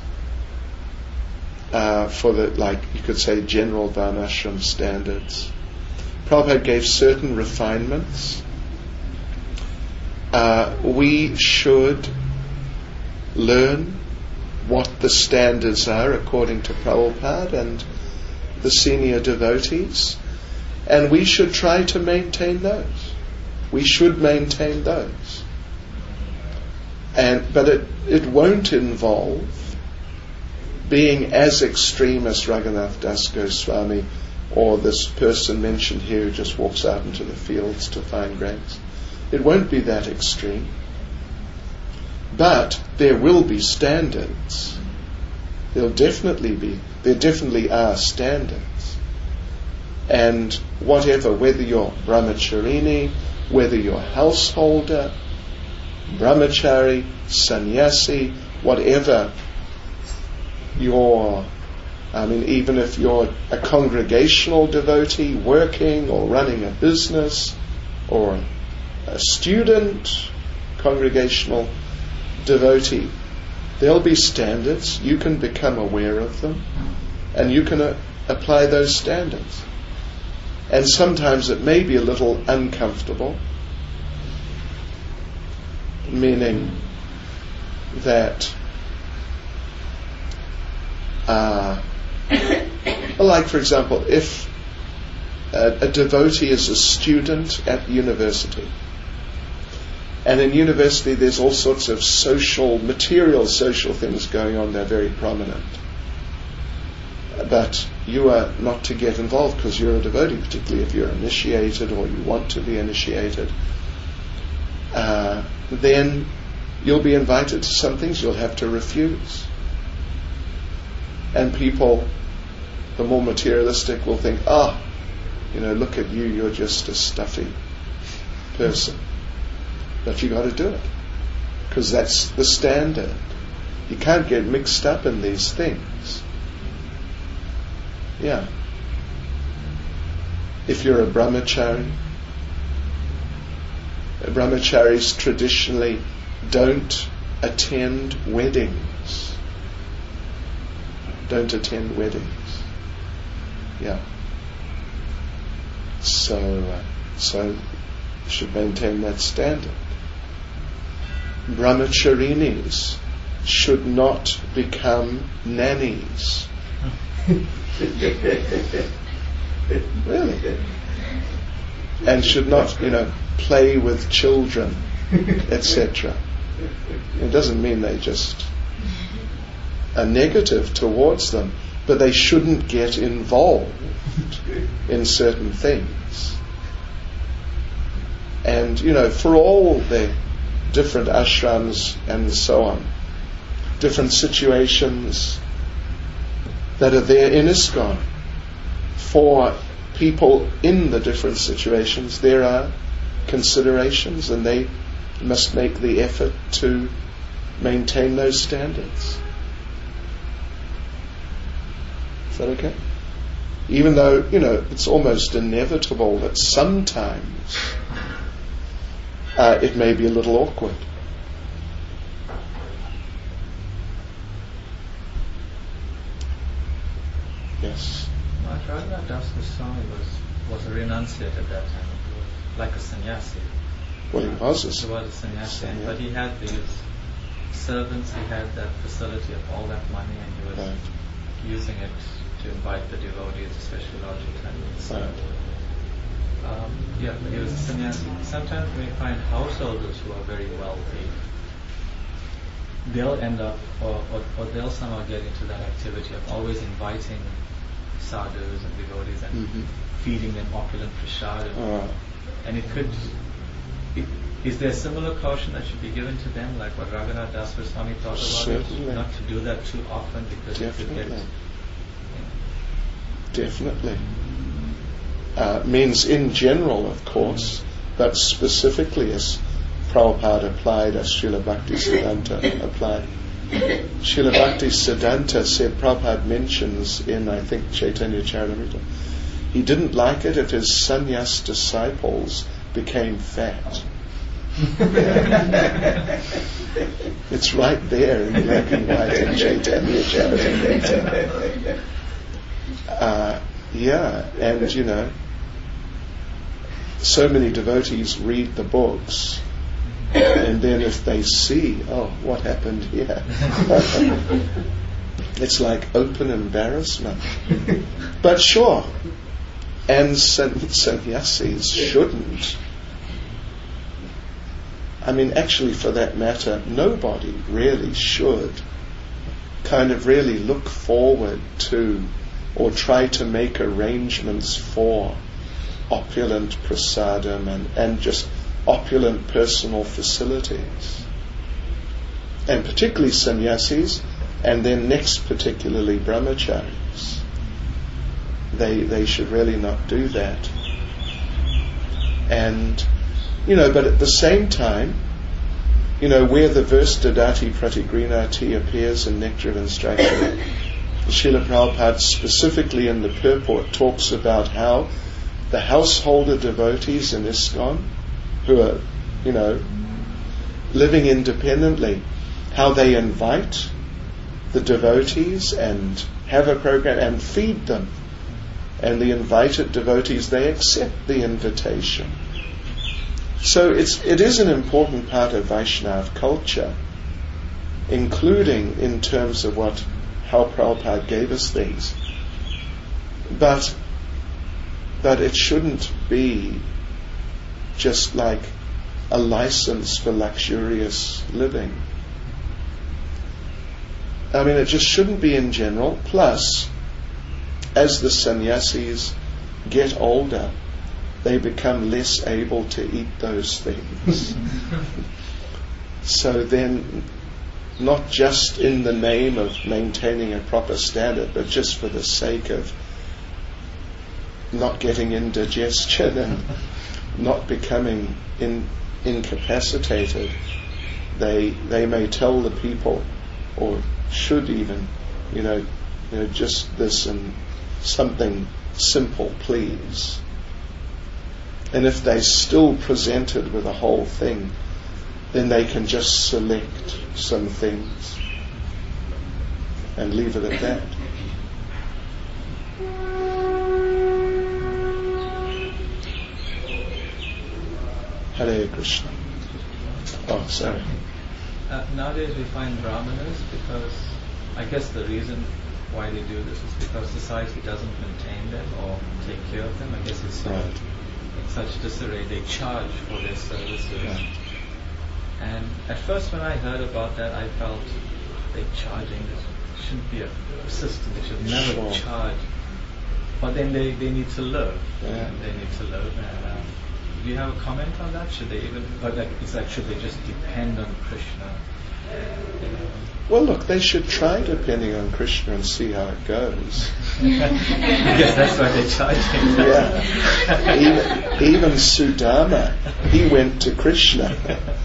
uh, for the, like you could say, general Varnashram standards. Prabhupada gave certain refinements. Uh, we should learn what the standards are according to Prabhupada and the senior devotees, and we should try to maintain those. We should maintain those. And but it, it won't involve being as extreme as Raghunath Das Goswami or this person mentioned here who just walks out into the fields to find grapes. It won't be that extreme. But there will be standards. There'll definitely be, there definitely are standards. And whatever, whether you're brahmacharini, whether you're householder, brahmachari, sannyasi, whatever you're, I mean, even if you're a congregational devotee working or running a business, or a student, congregational devotee, there'll be standards. You can become aware of them, and you can uh, apply those standards. And sometimes it may be a little uncomfortable, meaning that uh, like for example, if a, a devotee is a student at university, and in university there's all sorts of social, material social things going on, they're very prominent, but you are not to get involved because you're a devotee, particularly if you're initiated or you want to be initiated, uh, then you'll be invited to some things you'll have to refuse. And people, the more materialistic, will think, ah, oh, you know, look at you, you're just a stuffy person. But you got to do it, because that's the standard. You can't get mixed up in these things. Yeah. If you're a brahmachari, brahmacharis traditionally don't attend weddings. Don't attend weddings. Yeah. So, uh, so you should maintain that standard. Brahmacharinis should not become nannies. Really. And should not, you know, play with children, et cetera. It doesn't mean they just are negative towards them, but they shouldn't get involved in certain things. And, you know, for all the different ashrams and so on, different situations that are there in ISKCON, for people in the different situations, there are considerations, and they must make the effort to maintain those standards. Is that okay? Even though, you know, it's almost inevitable that sometimes uh, it may be a little awkward. Yes? Raghunath Das Goswami was, was a renunciate at that time. He was like a sannyasi. Well, he was a, he was a sannyasi, sannyasi. But he had these servants, he had that facility of all that money, and he was right. using it to invite the devotees, especially Lord Chaitanya. Right. Um, yeah, he was a sannyasi. Sometimes we find householders who are very wealthy. They'll end up, or, or, or they'll somehow get into that activity of always inviting sadhus and devotees and mm-hmm. feeding them opulent prasad. Uh, and it could, it, is there similar caution that should be given to them, like what Raghunath Das Goswami thought about certainly. it? Not to do that too often, because definitely. it could get... Definitely. Uh, means in general, of course, mm-hmm. but specifically as Prabhupada applied, as Srila Bhakti Siddhanta applied. Srila Bhakti Siddhanta said, Prabhupada mentions in, I think, Chaitanya Charitamrita, he didn't like it if his sannyas disciples became fat. It's right there in black and white in Chaitanya Charitamrita. Uh, yeah, and you know, so many devotees read the books, and then if they see, oh, what happened here? It's like open embarrassment. But sure, and san- sannyasis shouldn't. I mean, actually, for that matter, nobody really should kind of really look forward to or try to make arrangements for opulent prasadam and, and just opulent personal facilities. And particularly sannyasis, and then next particularly brahmacharis. They they should really not do that. And, you know, but at the same time, you know, where the verse Dadati Pratigrinati appears in Nectar of Instruction, Srila Prabhupada specifically in the purport talks about how the householder devotees in ISKCON, who are, you know, living independently, how they invite the devotees and have a program and feed them. And the invited devotees, they accept the invitation. So it's it is an important part of Vaishnava culture, including in terms of what how Prabhupada gave us things. But but it shouldn't be just like a license for luxurious living. I mean, it just shouldn't be in general. Plus, as the sannyasis get older, they become less able to eat those things. So then, not just in the name of maintaining a proper standard, but just for the sake of not getting indigestion and not becoming in, incapacitated, they they may tell the people, or should even, you know, you know, just this and something simple, please. And if they're still presented with a whole thing, then they can just select some things and leave it at that. Hare Krishna. Oh, sorry. Uh, nowadays we find brahmanas, because I guess the reason why they do this is because society doesn't maintain them or take care of them. I guess it's so Right. in such disarray. They charge for their services. Right. And at first when I heard about that, I felt they charging this shouldn't be a system. They should never Sure. charge. But then they, they need to live. Yeah. They need to live. And, um, do you have a comment on that? Should they even, or like, it's like, should they just depend on Krishna? You know? Well, look, they should try depending on Krishna and see how it goes. I guess that's why they're charging. Yeah. Even, even Sudama, he went to Krishna.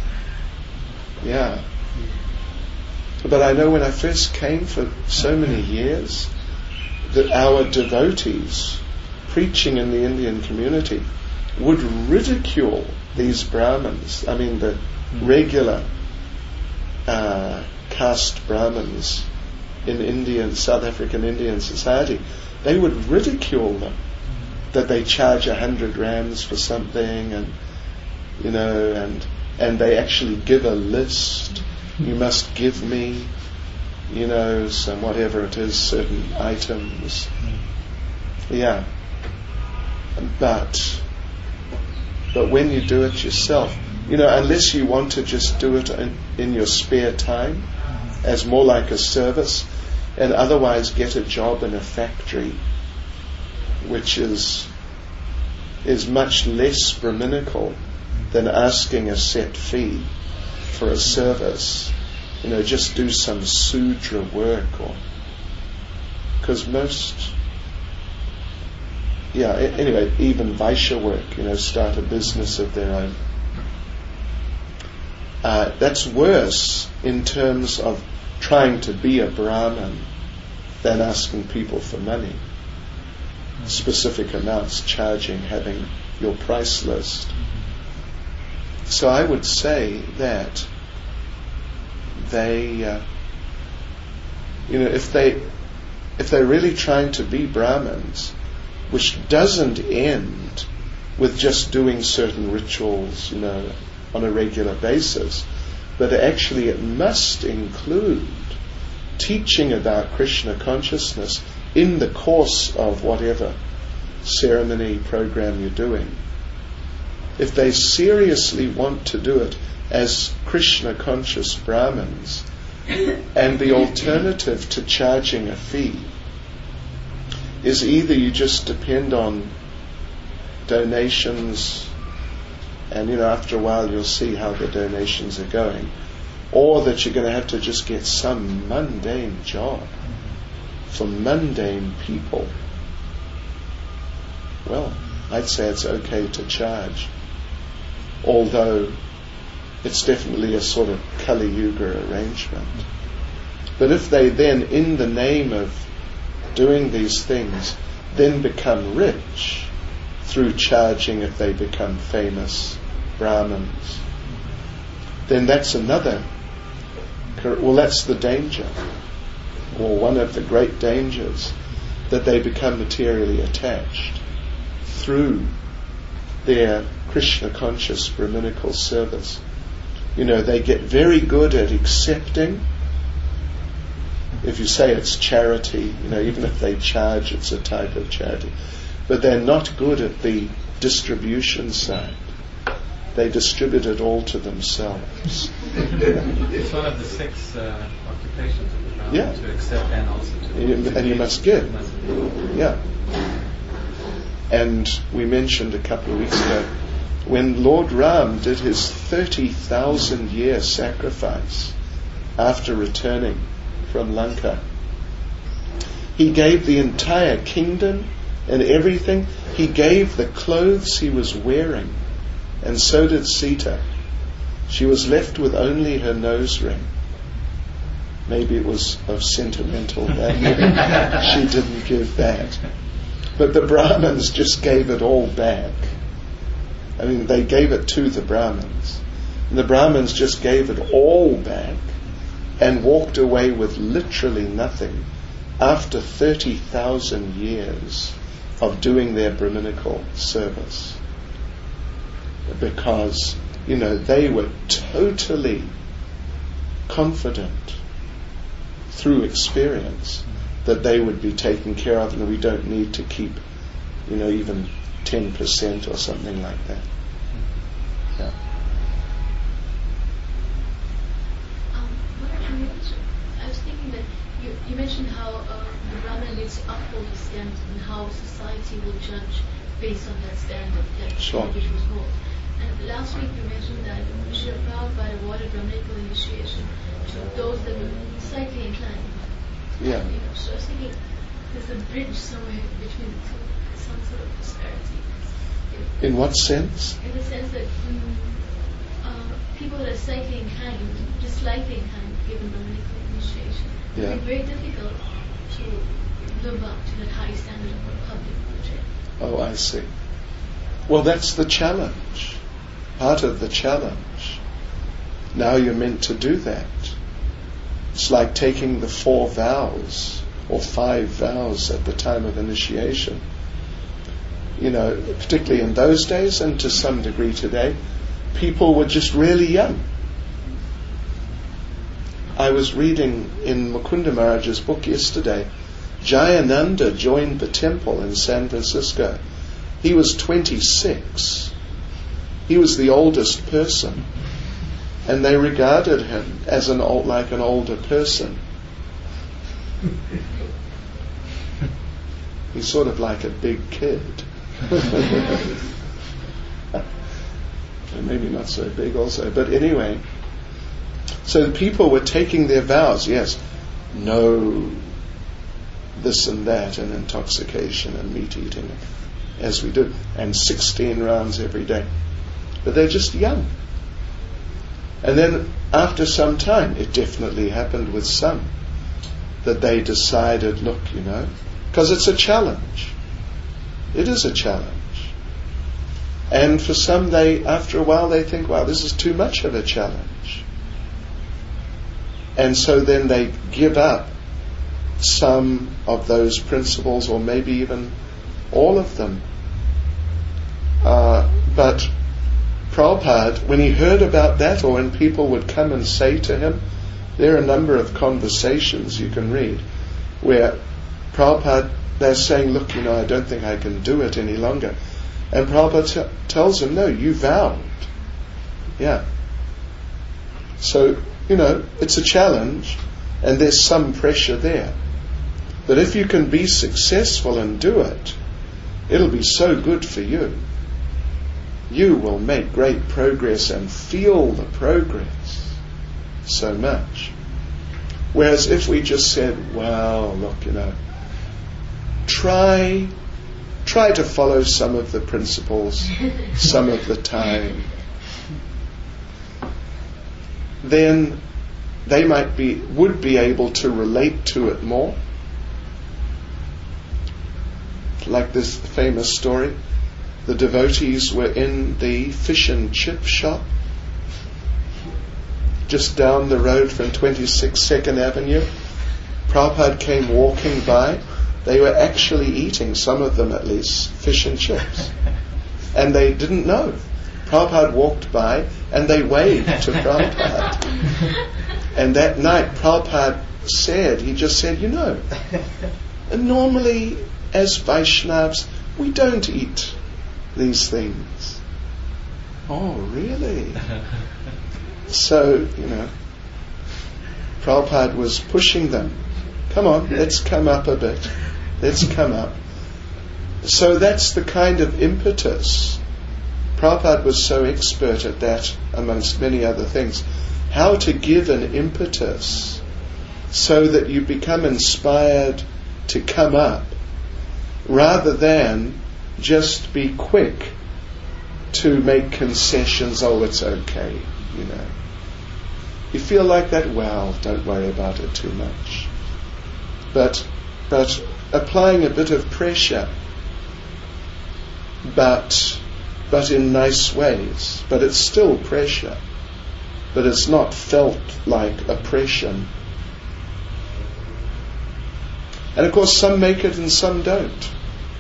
Yeah. But I know when I first came for so many years, that our devotees preaching in the Indian community would ridicule these Brahmins. I mean, the regular uh, caste Brahmins in Indian, South African Indian society, they would ridicule them, that they charge a hundred rands for something, and you know, and and they actually give a list. You must give me, you know, some whatever it is, certain items. Yeah, but but when you do it yourself, you know, unless you want to just do it in, in your spare time, as more like a service, and otherwise get a job in a factory, which is is much less Brahminical than asking a set fee for a service. You know, just do some sudra work, or because most, yeah. Anyway, even Vaishya work, you know, start a business of their own. Uh, that's worse in terms of trying to be a Brahmin than asking people for money. Specific amounts, charging, having your price list. So I would say that they, uh, you know, if they if they're really trying to be Brahmins, which doesn't end with just doing certain rituals, you know, on a regular basis, but actually it must include teaching about Krishna consciousness in the course of whatever ceremony program you're doing. If they seriously want to do it as Krishna conscious Brahmins, and the alternative to charging a fee is either you just depend on donations, and you know after a while you'll see how the donations are going, or that you're going to have to just get some mundane job for mundane people. Well, I'd say it's okay to charge, although it's definitely a sort of Kali Yuga arrangement. But if they then, in the name of doing these things, then become rich through charging if they become famous Brahmins, then that's another, well that's the danger, or one of the great dangers, that they become materially attached through their Krishna conscious Brahminical service. You know, they get very good at accepting. If you say it's charity, you know, even if they charge, it's a type of charity. But they're not good at the distribution side. They distribute it all to themselves. It's one of the six uh, occupations of the Brahmin, yeah. to accept and also to... And you, and you must give. Yeah. And we mentioned a couple of weeks ago, when Lord Ram did his thirty thousand year sacrifice after returning from Lanka, he gave the entire kingdom and everything. He gave the clothes he was wearing, and so did Sita. She was left with only her nose ring. Maybe it was of sentimental value. She didn't give that. But the Brahmins just gave it all back. I mean, they gave it to the Brahmins. And the Brahmins just gave it all back and walked away with literally nothing after thirty thousand years of doing their Brahminical service. Because, you know, they were totally confident through experience that they would be taken care of, and we don't need to keep, you know, even ten percent or something like that. Yeah. Um, what I, mentioned, I was thinking that you, you mentioned how uh, the Brahman needs to uphold the standard and how society will judge based on that standard that Sure. which was hold. And last week you mentioned that Srila Prabhupada awarded Brahminical initiation to those that were slightly inclined. Yeah. You know, so I was thinking there's a bridge somewhere between the two, some sort of disparity. In what sense? In the sense that mm, uh, people that are slightly inclined, just slightly inclined, given Brahminical initiation, Yeah. it's very difficult to live up to that high standard of what public portray. Oh, I see. Well, that's the challenge. Part of the challenge. Now you're meant to do that. It's like taking the four vows or five vows at the time of initiation. You know, particularly in those days and to some degree today, people were just really young. I was reading in Mukunda Maharaj's book yesterday, Jayananda joined the temple in San Francisco. He was twenty-six. He was the oldest person. And they regarded him as an old, like an older person. He's sort of like a big kid. Maybe not so big also, but anyway. So the people were taking their vows, yes, no this and that and intoxication and meat eating, as we do, and sixteen rounds every day. But they're just young. And then after some time, it definitely happened with some, that they decided, look, you know, because it's a challenge. It is a challenge. And for some, they, after a while, they think, wow, this is too much of a challenge. And so then they give up some of those principles, or maybe even all of them. Uh, but Prabhupada, when he heard about that, or when people would come and say to him, there are a number of conversations you can read where Prabhupada, they're saying, look, you know, I don't think I can do it any longer. And Prabhupada t- tells him, no, you vowed. Yeah. So, you know, it's a challenge, and there's some pressure there. But if you can be successful and do it, it'll be so good for you. You will make great progress and feel the progress so much. Whereas if we just said, well, look, you know, try try to follow some of the principles some of the time, then they might be would be able to relate to it more. Like this famous story, the devotees were in the fish and chip shop just down the road from twenty-six Second Avenue. Prabhupada came walking by. They were actually eating, some of them at least, fish and chips. And they didn't know. Prabhupada walked by and they waved to Prabhupada. And that night Prabhupada said, he just said, you know, normally as Vaishnavas we don't eat these things. Oh, really? So, you know, Prabhupada was pushing them. Come on, let's come up a bit. Let's come up. So that's the kind of impetus. Prabhupada was so expert at that, amongst many other things. How to give an impetus so that you become inspired to come up, rather than just be quick to make concessions. Oh, it's okay, you know. You feel like that, well, don't worry about it too much. But but applying a bit of pressure, but but in nice ways. But it's still pressure. But it's not felt like oppression. And of course some make it and some don't.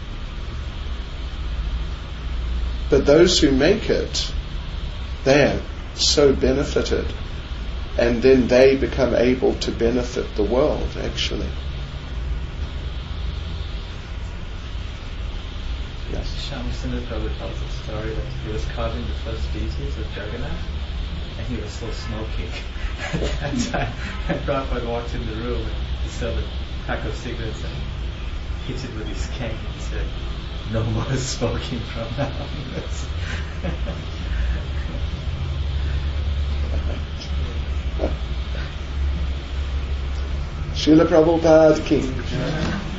But those who make it, they're so benefited. And then they become able to benefit the world, actually. Yes. Shyamsundar Prabhu tells a story that he was carving the first deities of Jagannath, and he was still smoking at that time. And Prabhupada walked in the room and he saw a pack of cigarettes and hit it with his cane and said, no more smoking from now onwards. Srila Prabhupada Ki.